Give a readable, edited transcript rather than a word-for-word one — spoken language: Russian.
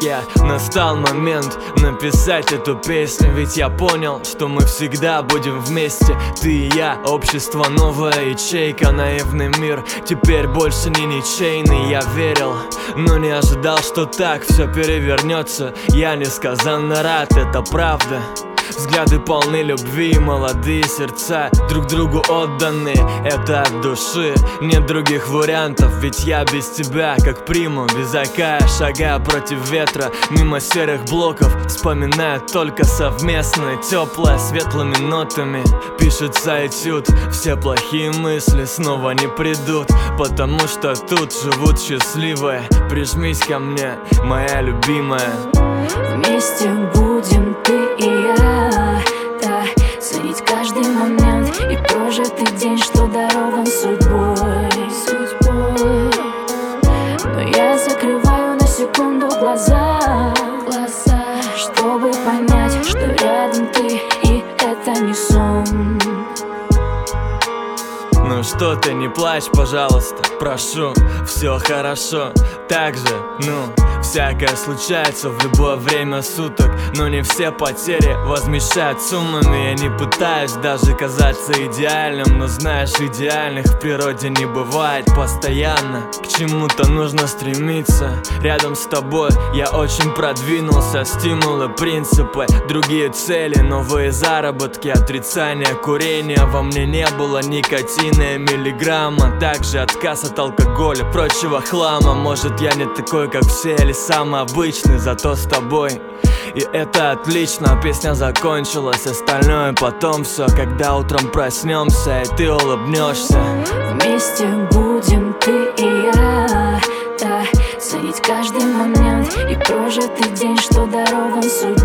я настал момент написать эту песню. Ведь я понял, что мы всегда будем вместе. Ты и я, общество, новая ячейка, наивный мир теперь больше не ничейный. Я верил, но не ожидал, что так все перевернется. Я несказанно рад, это правда. Взгляды полны любви, молодые сердца друг другу отданы, это от души. Нет других вариантов, ведь я без тебя как приму, без ока, шага против ветра, мимо серых блоков, вспоминая только совместное, теплое, светлыми нотами. Пишется этюд, все плохие мысли снова не придут, потому что тут живут счастливые. Прижмись ко мне, моя любимая. Вместе будем ты и я, да, ценить каждый момент и прожитый день, что дарован судьбой. Но я закрываю на секунду глаза, чтобы понять, что рядом ты, и это не сон. Ну что ты, не плачь, пожалуйста, прошу, все хорошо. Так же, всякое случается в любое время суток, но не все потери возмещают суммами. Я не пытаюсь даже казаться идеальным, но знаешь, идеальных в природе не бывает постоянно. К чему-то нужно стремиться, рядом с тобой я очень продвинулся. Стимулы, принципы, другие цели, новые заработки, отрицание курения. Во мне не было никотина и миллиграмма, также отказ от алкоголя, прочего хлама. Может, я не такой, как все, или самый обычный, зато с тобой, и это отлично. Песня закончилась, остальное потом все, когда утром проснемся и ты улыбнешься. Вместе будем ты и я, да, ценить каждый момент и прожитый день, что дарован судьбой.